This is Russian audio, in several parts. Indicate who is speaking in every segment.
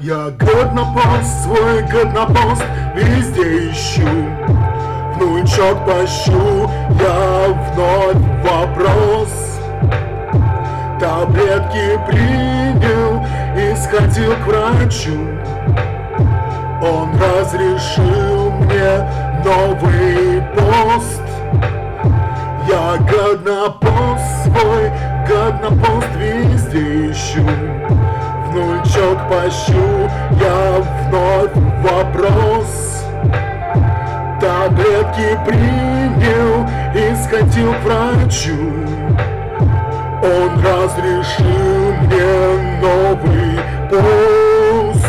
Speaker 1: Я годнопост, свой годнопост везде ищу, внучок пощу, я вновь вопрос. Таблетки принял и сходил к врачу. Он разрешил мне новый пост. Я годнопост свой, годнопост везде ищу, внучок пощу, я вновь вопрос. Таблетки принял и сходил к врачу. Он разрешил мне новый пост.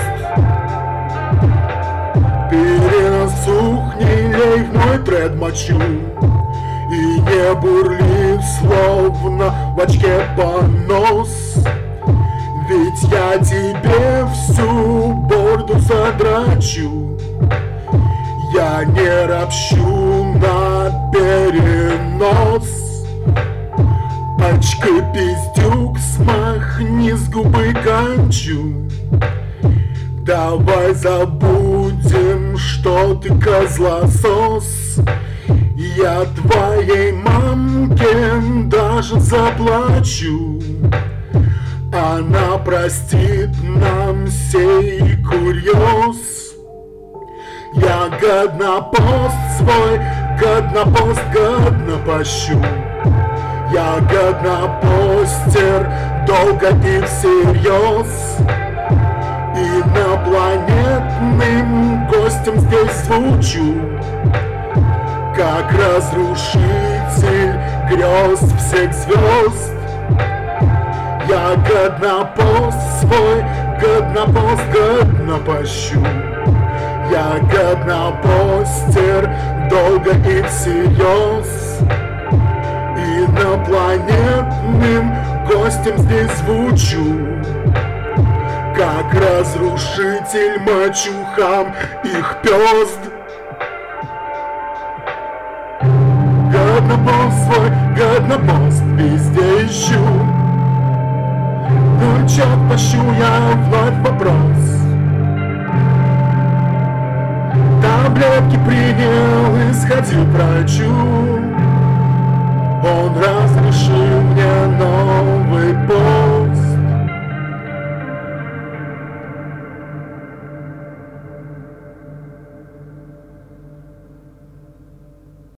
Speaker 1: Переносух не лей вновь тред мочу, и не бурлит, словно в очке понос. Ведь я тебе всю бороду задрачу. Я не ропщу на перенос. Очкой пиздюк смахни с губы кончу. Давай забудем, что ты козлосос. Я твоей мамке даже заплачу. Она простит нам сей курьез. Я годнопост свой, годнопост годно пощу. Я годнопостер долго и всерьез. Инопланетным гостем здесь звучу, как разрушитель грез всех звезд. Я годнопост свой, годнопост годно пощу. Я годнопостер долго и всерьез. Инопланетным гостем здесь звучу, как разрушитель мачухам их пёзд. Годнопост свой, годнопост везде ищу, внучок пощу, я вновь вопрос. Таблетки принял и сходил к врачу.